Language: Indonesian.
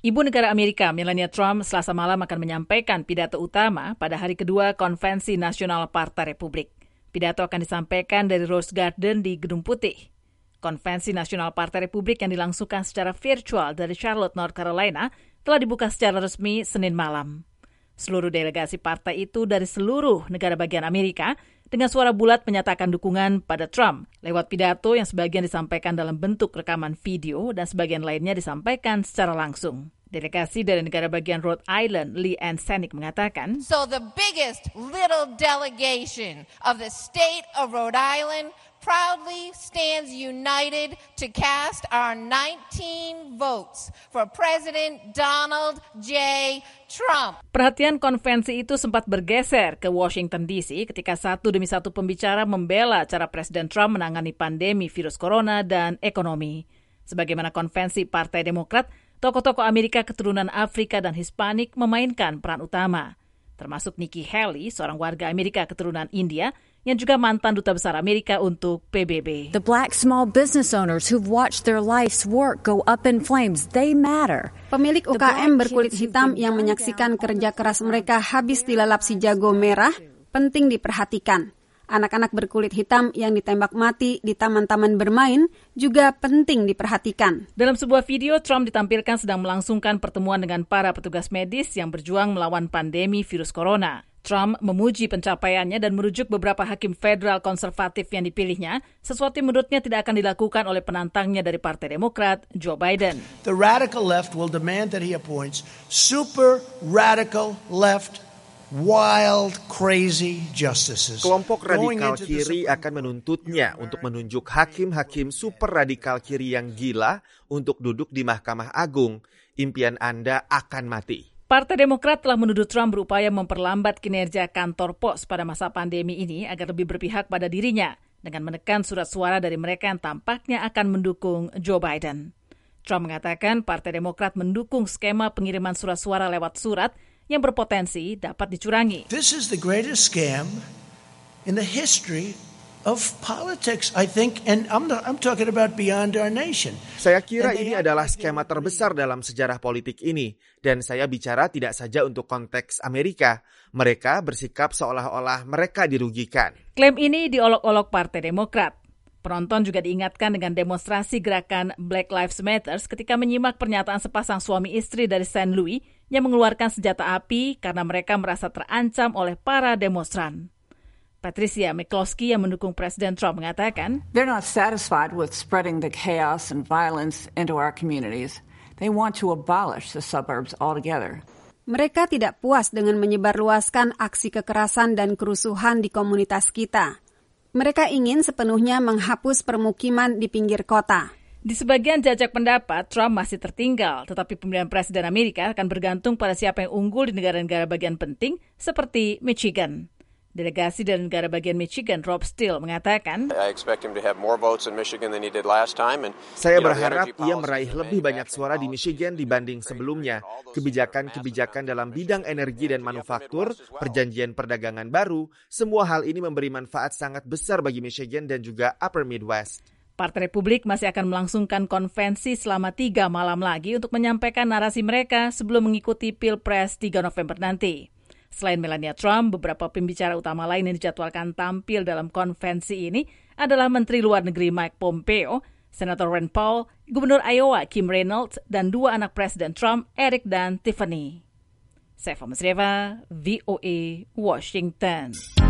Ibu negara Amerika, Melania Trump, Selasa malam akan menyampaikan pidato utama pada hari kedua Konvensi Nasional Partai Republik. Pidato akan disampaikan dari Rose Garden di Gedung Putih. Konvensi Nasional Partai Republik yang dilangsungkan secara virtual dari Charlotte, North Carolina, telah dibuka secara resmi Senin malam. Seluruh delegasi partai itu dari seluruh negara bagian Amerika dengan suara bulat menyatakan dukungan pada Trump lewat pidato yang sebagian disampaikan dalam bentuk rekaman video dan sebagian lainnya disampaikan secara langsung. Delegasi dari negara bagian Rhode Island, Lee Ann Sanik, mengatakan, So the biggest little delegation of the state of Rhode Island proudly stands united to cast our 19 votes for President Donald J. Trump. Perhatian konvensi itu sempat bergeser ke Washington D.C. ketika satu demi satu pembicara membela cara Presiden Trump menangani pandemi virus corona dan ekonomi. Sebagaimana konvensi Partai Demokrat, tokoh-tokoh Amerika keturunan Afrika dan Hispanik memainkan peran utama, termasuk Nikki Haley, seorang warga Amerika keturunan India, yang juga mantan duta besar Amerika untuk PBB. The black small business owners who've watched their life's work go up in flames, they matter. Pemilik UKM berkulit hitam yang menyaksikan kerja keras mereka habis dilalap si jago merah, penting diperhatikan. Anak-anak berkulit hitam yang ditembak mati di taman-taman bermain juga penting diperhatikan. Dalam sebuah video, Trump ditampilkan sedang melangsungkan pertemuan dengan para petugas medis yang berjuang melawan pandemi virus corona. Trump memuji pencapaiannya dan merujuk beberapa hakim federal konservatif yang dipilihnya, sesuatu yang menurutnya tidak akan dilakukan oleh penantangnya dari Partai Demokrat, Joe Biden. The radical left will demand that he appoints super radical left wild, crazy justices. Kelompok radikal kiri akan menuntutnya untuk menunjuk hakim-hakim super radikal kiri yang gila untuk duduk di Mahkamah Agung. Impian Anda akan mati. Partai Demokrat telah menuduh Trump berupaya memperlambat kinerja kantor pos pada masa pandemi ini agar lebih berpihak pada dirinya dengan menekan surat suara dari mereka yang tampaknya akan mendukung Joe Biden. Trump mengatakan Partai Demokrat mendukung skema pengiriman surat suara lewat surat yang berpotensi dapat dicurangi. This is the greatest scam in the history of politics, I think, and I'm talking about beyond our nation. Saya kira ini adalah skema terbesar dalam sejarah politik ini, dan saya bicara tidak saja untuk konteks Amerika. Mereka bersikap seolah-olah mereka dirugikan. Klaim ini diolok-olok Partai Demokrat. Penonton juga diingatkan dengan demonstrasi gerakan Black Lives Matter ketika menyimak pernyataan sepasang suami istri dari St. Louis yang mengeluarkan senjata api karena mereka merasa terancam oleh para demonstran. Patricia McCloskey yang mendukung Presiden Trump mengatakan, They're not satisfied with spreading the chaos and violence into our communities. They want to abolish the suburbs altogether. Mereka tidak puas dengan menyebarluaskan aksi kekerasan dan kerusuhan di komunitas kita. Mereka ingin sepenuhnya menghapus permukiman di pinggir kota. Di sebagian jajak pendapat, Trump masih tertinggal, tetapi pemilihan Presiden Amerika akan bergantung pada siapa yang unggul di negara-negara bagian penting seperti Michigan. Delegasi dari negara bagian Michigan, Rob Steele, mengatakan, Saya berharap ia meraih lebih banyak suara di Michigan dibanding sebelumnya. Kebijakan-kebijakan dalam bidang energi dan manufaktur, perjanjian perdagangan baru, semua hal ini memberi manfaat sangat besar bagi Michigan dan juga Upper Midwest. Partai Republik masih akan melangsungkan konvensi selama 3 malam lagi untuk menyampaikan narasi mereka sebelum mengikuti Pilpres 3 November nanti. Selain Melania Trump, beberapa pembicara utama lain yang dijadwalkan tampil dalam konvensi ini adalah Menteri Luar Negeri Mike Pompeo, Senator Rand Paul, Gubernur Iowa Kim Reynolds, dan 2 anak Presiden Trump, Eric dan Tiffany. Saifa Masrieva, VOA, Washington.